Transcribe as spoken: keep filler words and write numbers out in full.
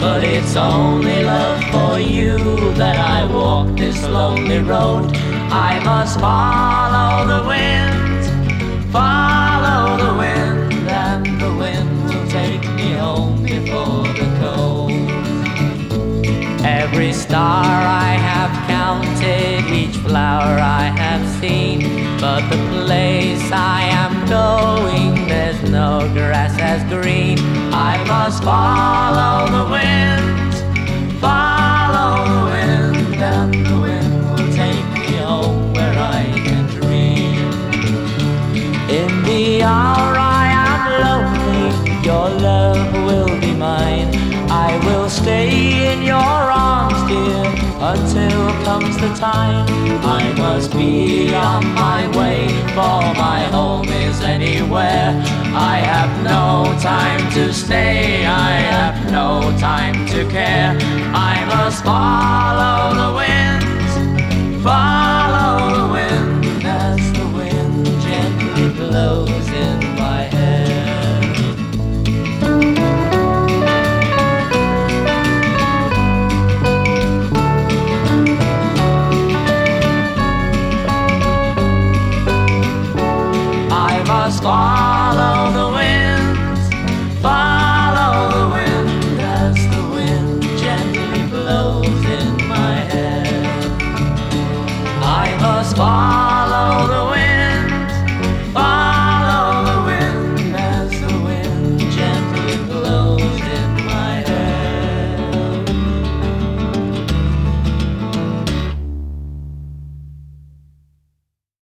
but it's only love for you that I walk this lonely road. I must follow the wind, follow the wind, and the wind will take me home before the cold. Every star I have counted, each flower I have seen, but the place I am going, there's no grass as green. I must follow the wind, follow the wind, and the wind will take me home where I can dream. In the hour I am lonely, your love will be mine. I will stay in your arms, dear, until comes the time. I must be on my way, for my home is anywhere. I have no time to stay, I have no time to care. I must follow